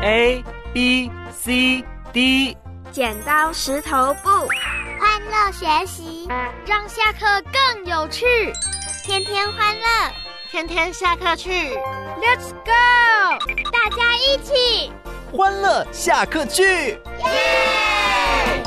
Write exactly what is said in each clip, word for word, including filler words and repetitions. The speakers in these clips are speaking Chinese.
A B C D， 剪刀石头布， 欢乐学习， 让下课更有趣， 天天欢乐， 天天下课去 Let's go， 大家一起欢乐下课去， 耶！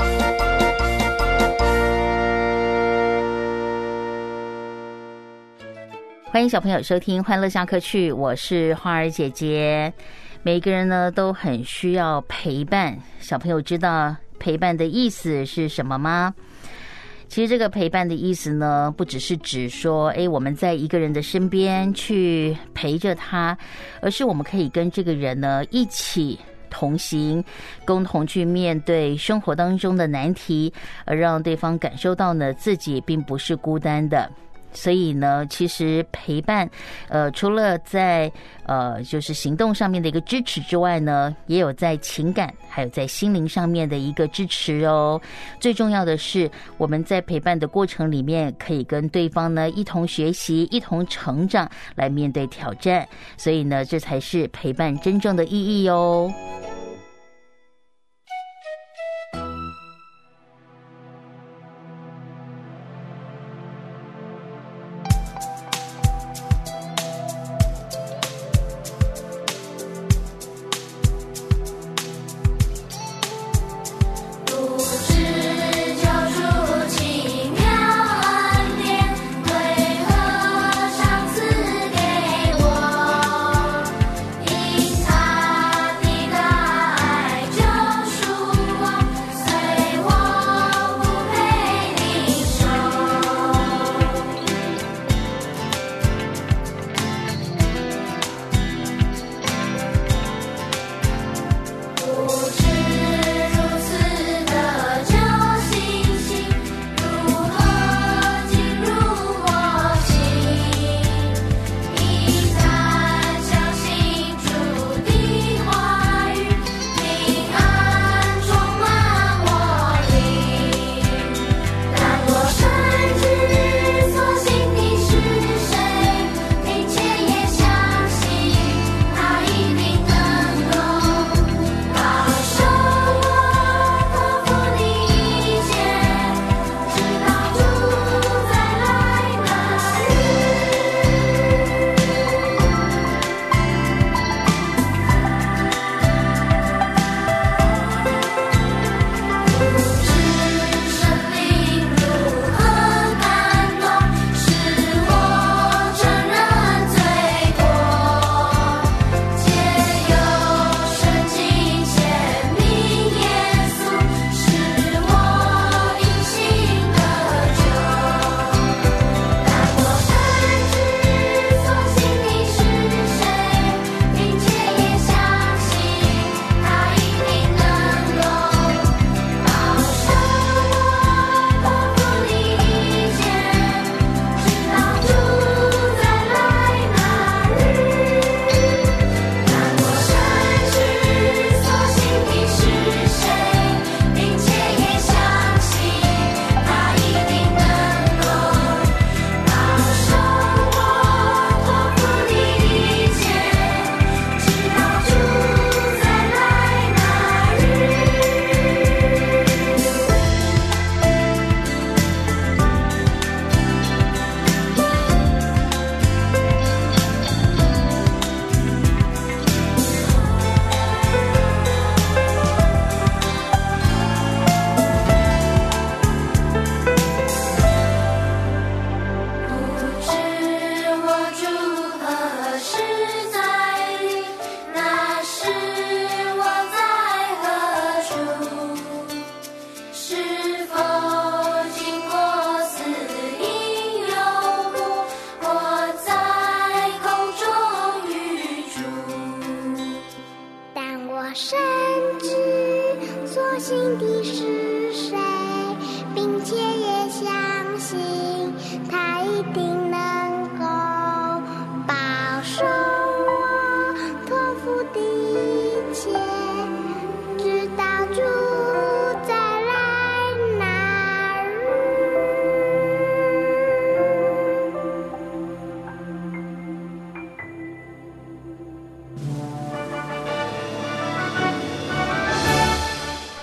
欢迎小朋友收听欢乐下课去，我是花儿姐姐。每一个人呢都很需要陪伴，小朋友知道陪伴的意思是什么吗？其实这个陪伴的意思呢，不只是指说诶我们在一个人的身边去陪着他，而是我们可以跟这个人呢一起同行，共同去面对生活当中的难题，而让对方感受到呢自己并不是孤单的。所以呢，其实陪伴，呃，除了在呃就是行动上面的一个支持之外呢，也有在情感还有在心灵上面的一个支持哦。最重要的是，我们在陪伴的过程里面，可以跟对方呢一同学习、一同成长，来面对挑战。所以呢，这才是陪伴真正的意义哦。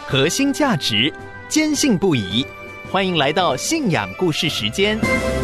核心价值，坚信不疑。欢迎来到信仰故事时间。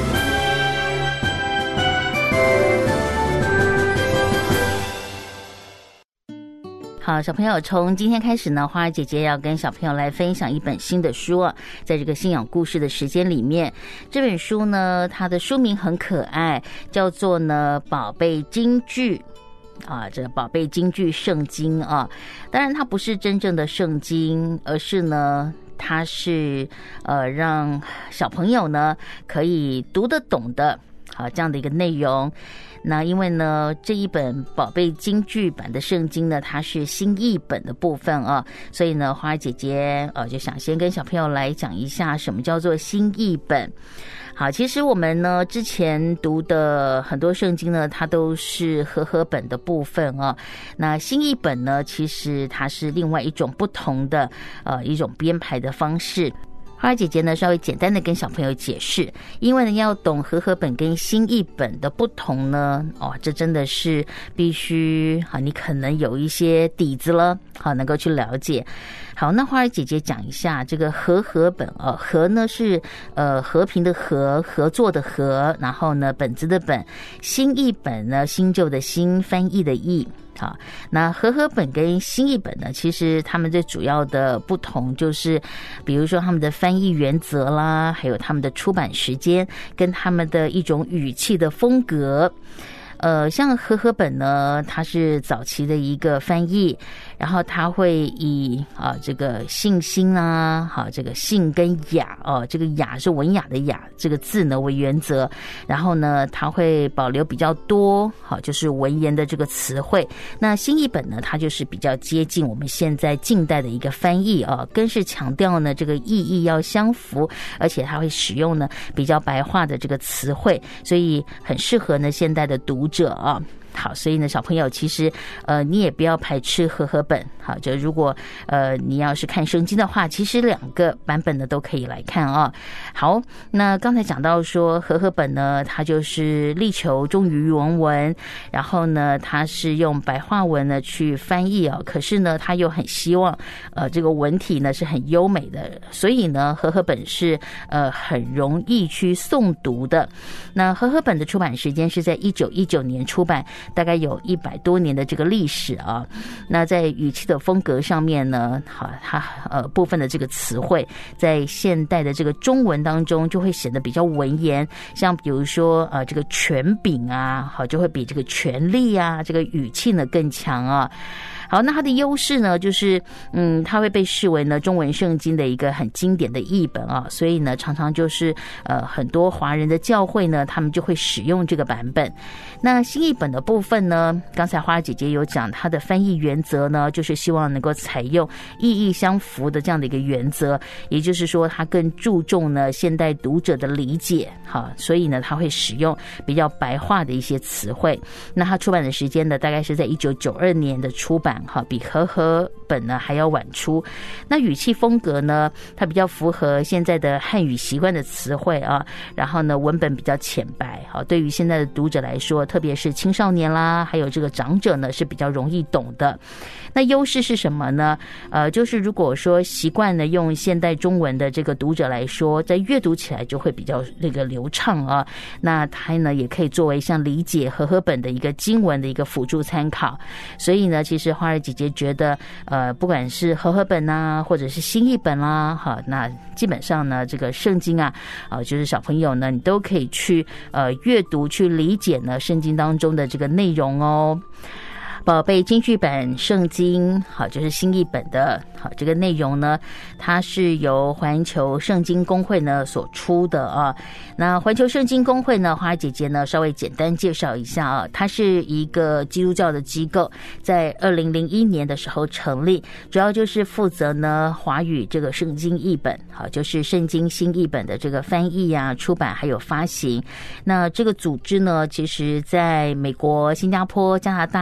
好，小朋友，从今天开始呢，花儿姐姐要跟小朋友来分享一本新的书啊，在这个信仰故事的时间里面，这本书呢，它的书名很可爱，叫做呢《宝贝金句》。啊，这个宝贝金句圣经啊，当然它不是真正的圣经，而是呢，它是呃让小朋友呢可以读得懂的，好这样的一个内容。那因为呢，这一本宝贝金句版的圣经呢，它是新译本的部分啊，所以呢，花儿姐姐呃就想先跟小朋友来讲一下什么叫做新译本。好，其实我们呢之前读的很多圣经呢，它都是和合本的部分啊。那新译本呢，其实它是另外一种不同的呃一种编排的方式。花儿姐姐呢，稍微简单的跟小朋友解释，因为呢，要懂和合本跟新译本的不同呢，哦，这真的是必须啊，你可能有一些底子了，好，能够去了解。好，那花儿姐姐讲一下这个和合本哦，和呢是呃和平的和，合作的和，然后呢本子的本，新译本呢新旧的新，翻译的译。好，那和合本跟新译本呢，其实他们最主要的不同就是，比如说他们的翻译原则啦，还有他们的出版时间，跟他们的一种语气的风格。呃，像和合本呢，它是早期的一个翻译，然后它会以啊这个信心啊，好这个信跟雅哦，这个雅是文雅的雅这个字呢为原则，然后呢，它会保留比较多好就是文言的这个词汇。那新译本呢，它就是比较接近我们现在近代的一个翻译啊，更是强调呢这个意义要相符，而且它会使用呢比较白话的这个词汇，所以很适合呢现代的读者啊。好，所以呢，小朋友其实呃，你也不要排斥和合本。好，就如果呃你要是看圣经的话，其实两个版本呢都可以来看啊。好，那刚才讲到说和合本呢，它就是力求忠于原文，然后呢，它是用白话文呢去翻译啊，可是呢，它又很希望呃这个文体呢是很优美的，所以呢，和合本是呃很容易去诵读的。那和合本的出版时间是在一九一九年出版。大概有一百多年的这个历史啊，那在语气的风格上面呢，好，它呃部分的这个词汇在现代的这个中文当中就会显得比较文言，像比如说呃这个权柄啊，好就会比这个权力啊这个语气呢更强啊。好，那它的优势呢，就是嗯，它会被视为呢中文圣经的一个很经典的译本啊，所以呢，常常就是呃很多华人的教会呢，他们就会使用这个版本。那新译本的部分呢，刚才花儿姐姐有讲，它的翻译原则呢，就是希望能够采用意义相符的这样的一个原则，也就是说，它更注重呢现代读者的理解，好，所以呢，它会使用比较白话的一些词汇。那它出版的时间呢，大概是在一九九二年的出版。好，比和合本呢还要晚出。那语气风格呢，它比较符合现在的汉语习惯的词汇啊，然后呢文本比较浅白，好，对于现在的读者来说，特别是青少年啦，还有这个长者呢，是比较容易懂的。那优势是什么呢？呃，就是如果说习惯呢用现代中文的这个读者来说，在阅读起来就会比较那个流畅啊。那它呢也可以作为像理解和合本的一个经文的一个辅助参考。所以呢，其实花儿姐姐觉得，呃，不管是和合本啊，或者是新译本啦，好，那基本上呢，这个圣经啊，啊、呃，就是小朋友呢，你都可以去呃阅读、去理解呢圣经当中的这个内容哦。宝贝金句版圣经，好，就是新译本的，好，这个内容呢，它是由环球圣经公会呢所出的啊。那环球圣经公会呢，花儿姐姐呢稍微简单介绍一下啊，它是一个基督教的机构，在二零零一年的时候成立，主要就是负责呢华语这个圣经译本，好，就是圣经新译本的这个翻译啊、出版还有发行。那这个组织呢，其实在美国、新加坡、加拿大、香港。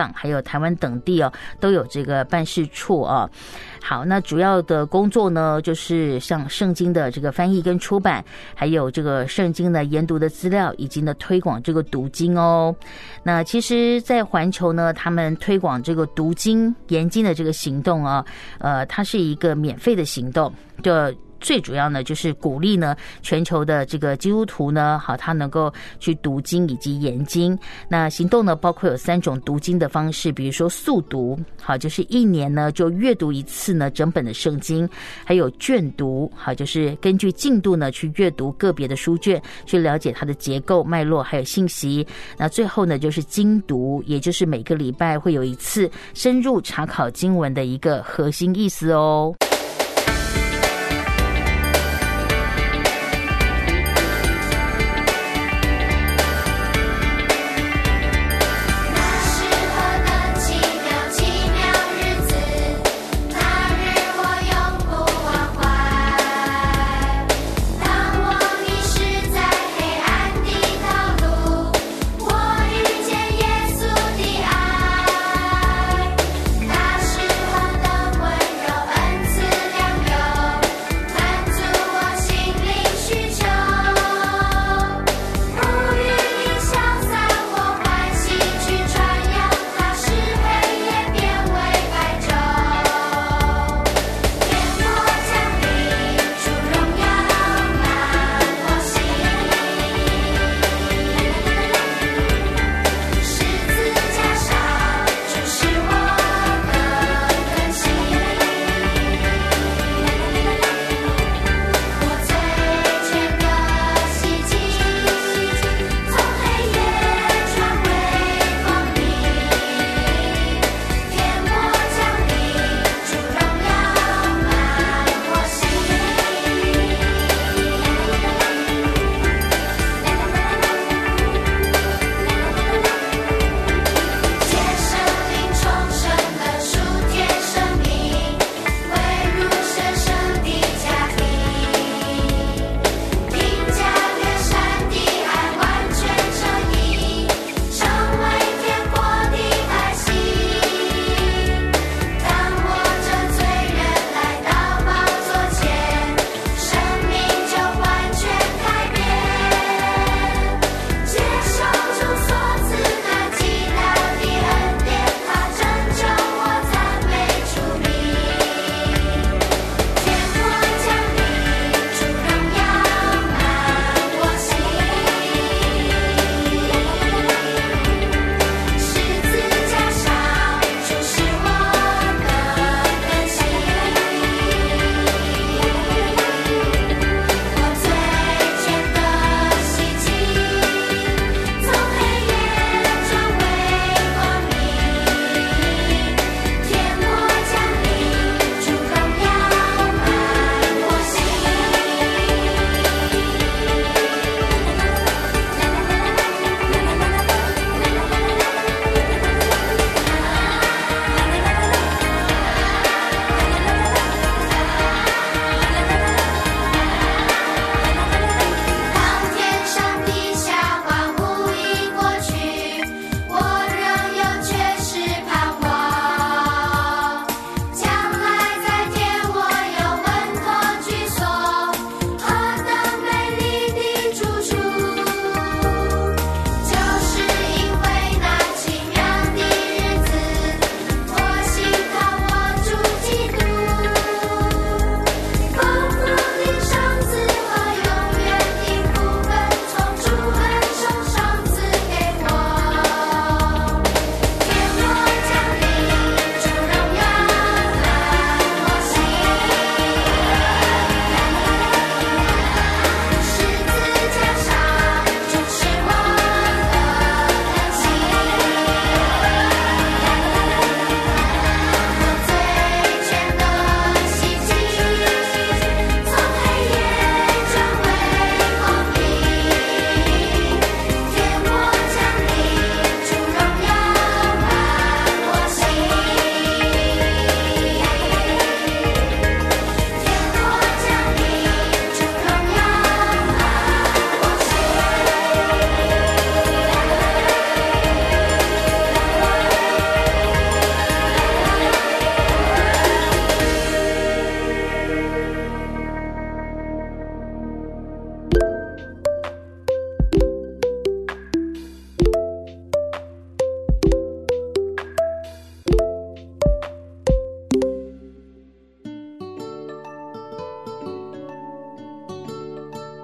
港还有台湾等地哦，都有这个办事处哦。好，那主要的工作呢，就是像圣经的这个翻译跟出版，还有这个圣经的研读的资料，以及呢推广这个读经哦。那其实在环球呢，他们推广这个读经研经的这个行动啊，呃，它是一个免费的行动，就最主要呢，就是鼓励呢全球的这个基督徒呢，好，他能够去读经以及研经。那行动呢，包括有三种读经的方式，比如说速读，好，就是一年呢就阅读一次呢整本的圣经；还有卷读，好，就是根据进度呢去阅读个别的书卷，去了解它的结构、脉络还有信息。那最后呢，就是精读，也就是每个礼拜会有一次深入查考经文的一个核心意思哦。 大时候的温柔恩赐。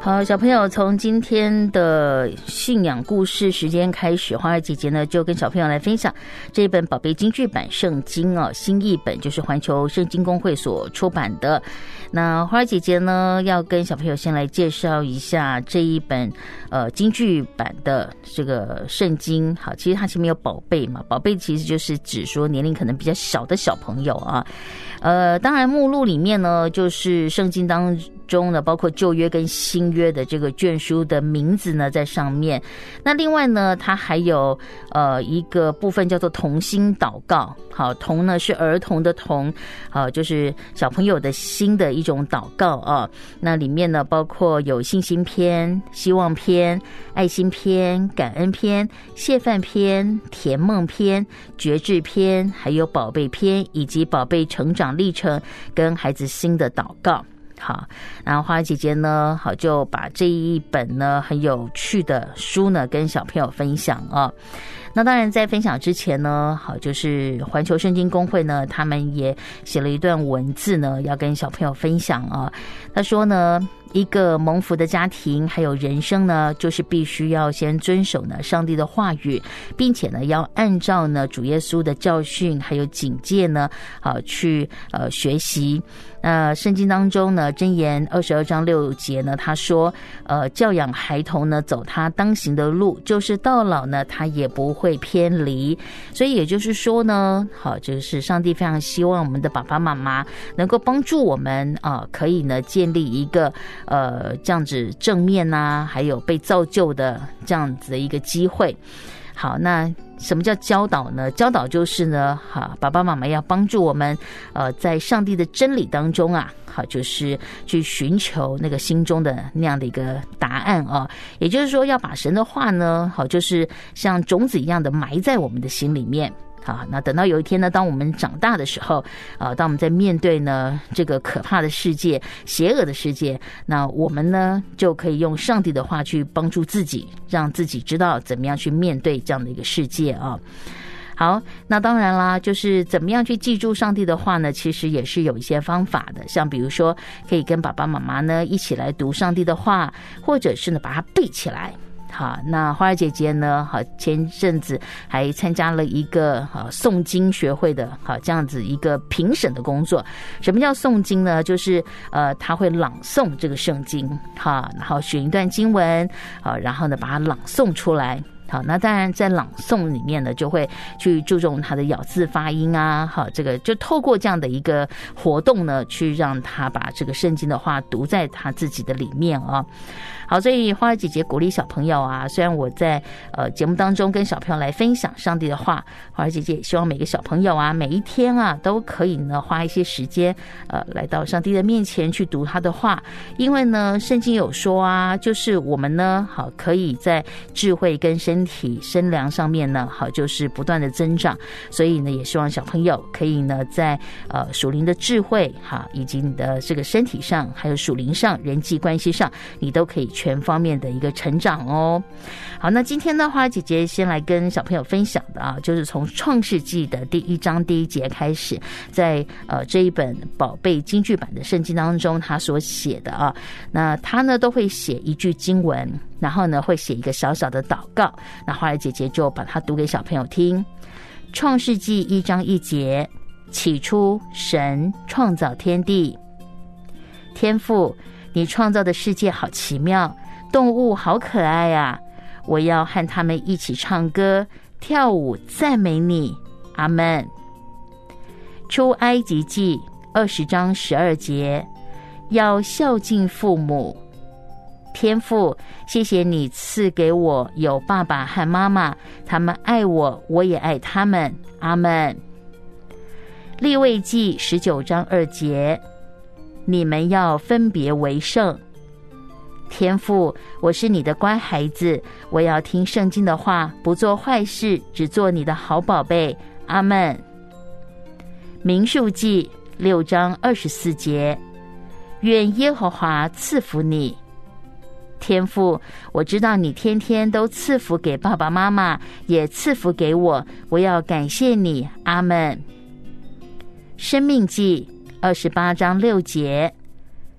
好，小朋友，从今天的信仰故事时间开始，花儿姐姐呢就跟小朋友来分享这一本宝贝京剧版圣经哦，新译本就是环球圣经公会所出版的。那花儿姐姐呢要跟小朋友先来介绍一下这一本呃京剧版的这个圣经。好，其实它前面有宝贝嘛，宝贝其实就是指说年龄可能比较小的小朋友啊。呃，当然目录里面呢就是圣经当中呢包括旧约跟新约的这个卷书的名字呢在上面。那另外呢它还有呃一个部分叫做童心祷告。好，童呢是儿童的童，好，就是小朋友的心的一种祷告啊。那里面呢包括有信心篇、希望篇、爱心篇、感恩篇、谢饭篇、甜梦篇、觉志篇，还有宝贝篇，以及宝贝成长历程跟孩子心的祷告。好，然后花儿姐姐呢，好就把这一本呢很有趣的书呢跟小朋友分享啊。那当然在分享之前呢，好就是环球圣经公会呢他们也写了一段文字呢要跟小朋友分享啊。他说呢，一个蒙福的家庭还有人生呢，就是必须要先遵守呢上帝的话语，并且呢要按照呢主耶稣的教训还有警戒呢啊去呃学习。那圣经当中呢箴言二十二章六节呢他说呃教养孩童呢走他当行的路，就是到老呢他也不会偏离。所以也就是说呢，好就是上帝非常希望我们的爸爸妈妈能够帮助我们啊，可以呢建立一个呃这样子正面啊还有被造就的这样子的一个机会。好，那什么叫教导呢？教导就是呢，哈，爸爸妈妈要帮助我们，呃，在上帝的真理当中啊，好，就是去寻求那个心中的那样的一个答案啊。也就是说，要把神的话呢，好，就是像种子一样的埋在我们的心里面。好，那等到有一天呢，当我们长大的时候，啊，当我们在面对呢这个可怕的世界、邪恶的世界，那我们呢就可以用上帝的话去帮助自己，让自己知道怎么样去面对这样的一个世界啊。好，那当然啦，就是怎么样去记住上帝的话呢？其实也是有一些方法的，像比如说，可以跟爸爸妈妈呢一起来读上帝的话，或者是呢把它背起来。好，那花儿姐姐呢？好，前阵子还参加了一个好诵经学会的好这样子一个评审的工作。什么叫诵经呢？就是呃，他会朗诵这个圣经，好，然后选一段经文，好，然后呢把它朗诵出来。好，那当然在朗诵里面呢，就会去注重他的咬字发音啊，好，这个就透过这样的一个活动呢，去让他把这个圣经的话读在他自己的里面啊。好，所以花儿姐姐鼓励小朋友啊，虽然我在呃节目当中跟小朋友来分享上帝的话，花儿姐姐也希望每个小朋友啊，每一天啊都可以呢花一些时间呃来到上帝的面前去读他的话，因为呢圣经有说啊，就是我们呢好可以在智慧跟身体身量上面呢好就是不断的增长，所以呢也希望小朋友可以呢在呃属灵的智慧哈以及你的这个身体上还有属灵上人际关系上，你都可以全方面的一个成长哦。好，那今天呢花儿姐姐先来跟小朋友分享的啊，就是从创世纪的第一章第一节开始，在呃这一本宝贝京剧版的圣经当中他所写的啊，那他呢都会写一句经文，然后呢会写一个小小的祷告，那花儿姐姐就把它读给小朋友听。创世纪一章一节，起初神创造天地，天父，你创造的世界好奇妙，动物好可爱啊！我要和他们一起唱歌、跳舞、赞美你。阿们。出埃及记二十章十二节，要孝敬父母。天父，谢谢你赐给我有爸爸和妈妈，他们爱我，我也爱他们。阿们。利未记十九章二节，你们要分别为圣。天父，我是你的乖孩子，我要听圣经的话，不做坏事，只做你的好宝贝。阿们。民数记六章二十四节，愿耶和华赐福你。天父，我知道你天天都赐福给爸爸妈妈，也赐福给我，我要感谢你。阿们。生命记二十八章六节，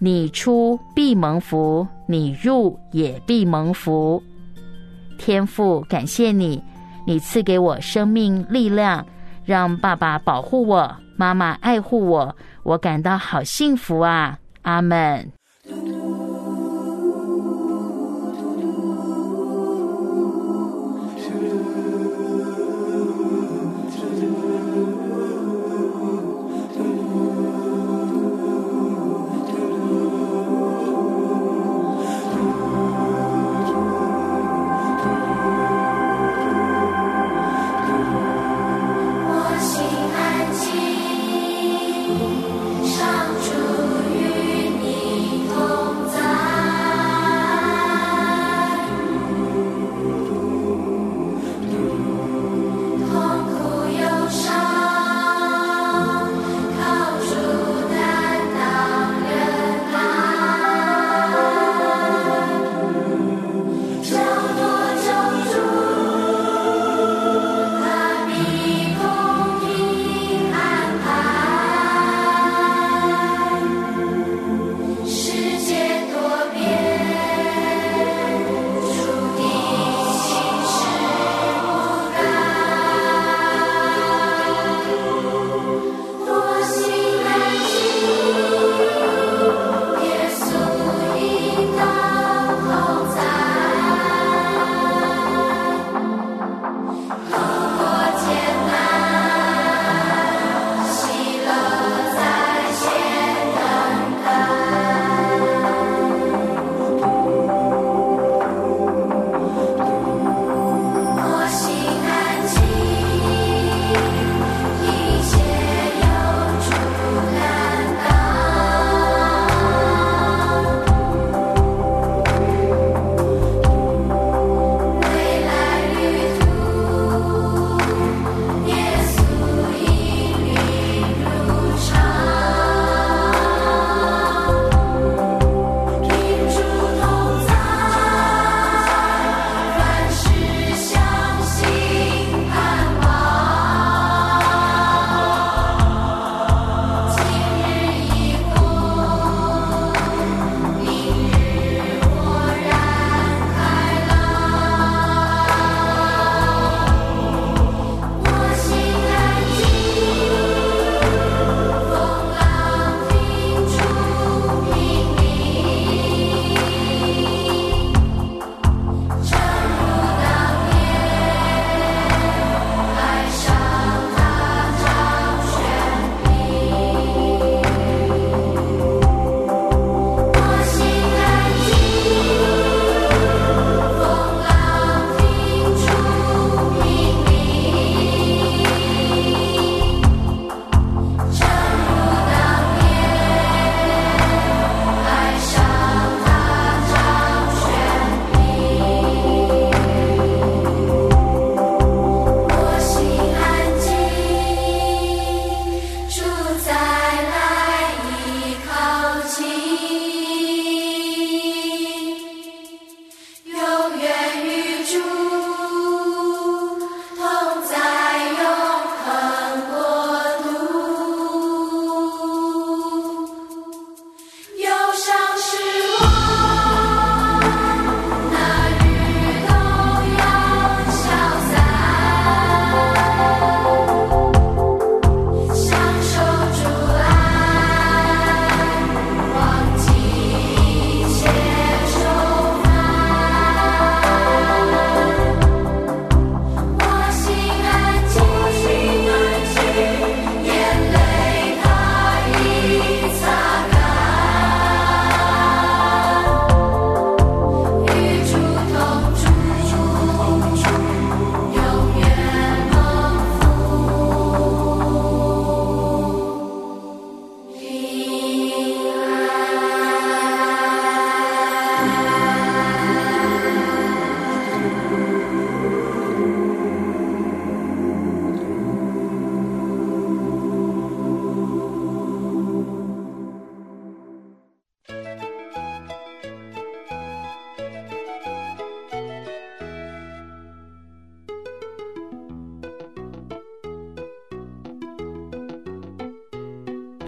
你出必蒙福，你入也必蒙福。天父，感谢你，你赐给我生命力量，让爸爸保护我，妈妈爱护我，我感到好幸福啊！阿们。 上主与你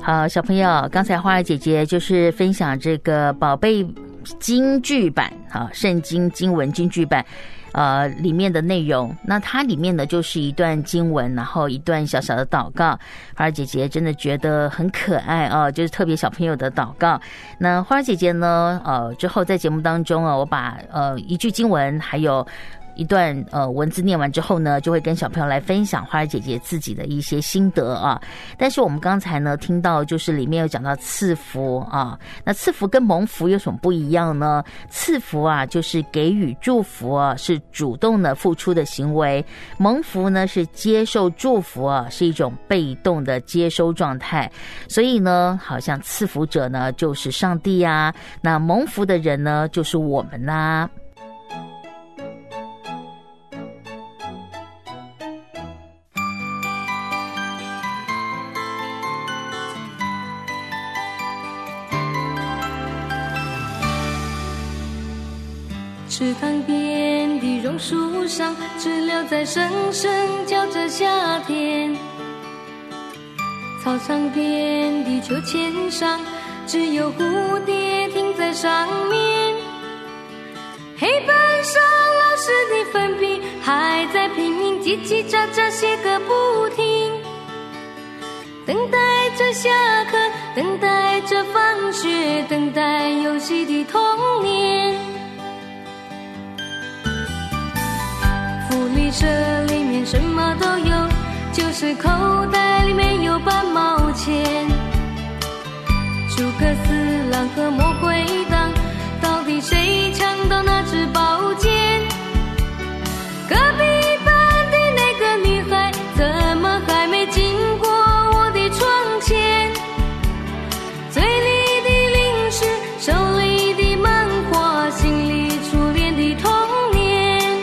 好，小朋友，刚才花儿姐姐就是分享这个宝贝京剧版啊，圣经经文京剧版。呃，里面的内容，那它里面呢就是一段经文，然后一段小小的祷告。花儿姐姐真的觉得很可爱啊，就是特别小朋友的祷告。那花儿姐姐呢，呃，之后在节目当中啊，我把呃一句经文还有一段呃文字念完之后呢，就会跟小朋友来分享花儿姐姐自己的一些心得啊。但是我们刚才呢听到就是里面有讲到赐福啊，那赐福跟蒙福有什么不一样呢？赐福啊就是给予祝福啊，是主动的付出的行为；蒙福呢是接受祝福啊，是一种被动的接收状态。所以呢，好像赐福者呢就是上帝啊，那蒙福的人呢就是我们呐、啊。 池塘边的榕树上，知了在声声叫着夏天。操场边的秋千上，只有蝴蝶停在上面。黑板上老师的粉笔还在拼命叽叽喳喳写个不停，等待着下课，等待着放学，等待游戏的童年。福利社里面什么都有，就是口袋里面有半毛钱。诸葛四郎和魔鬼党，到底谁抢到那支宝剑？隔壁班的那个女孩，怎么还没经过我的窗前？嘴里的零食，手里的漫画，心里初恋的童年。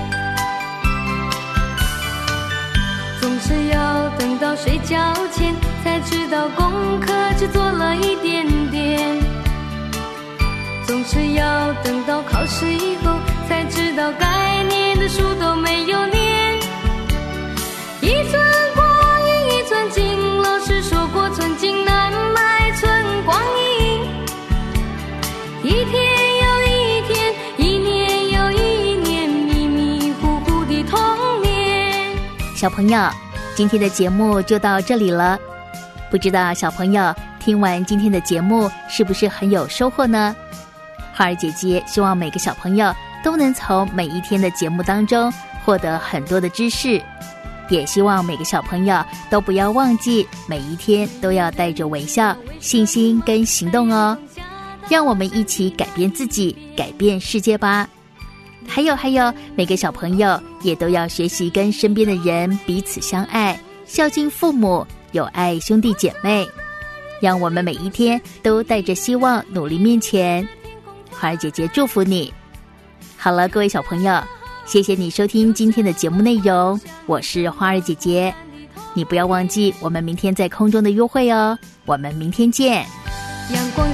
总是要等到睡觉前才知道功课只做了一点点，总是要等到考试以后才知道该念的书都没有念。一寸光阴一寸金，老师说过寸金难买寸光阴。一天又一天，一年又一年，迷迷糊糊的童年。 小朋友，今天的节目就到这里了。不知道小朋友听完今天的节目是不是很有收获呢？花儿姐姐希望每个小朋友都能从每一天的节目当中获得很多的知识，也希望每个小朋友都不要忘记每一天都要带着微笑、信心跟行动哦。让我们一起改变自己，改变世界吧。还有还有，每个小朋友也都要学习跟身边的人彼此相爱，孝敬父母，友爱兄弟姐妹。让我们每一天都带着希望努力面前。花儿姐姐祝福你。好了，各位小朋友，谢谢你收听今天的节目内容，我是花儿姐姐。你不要忘记我们明天在空中的约会哦，我们明天见。 阳光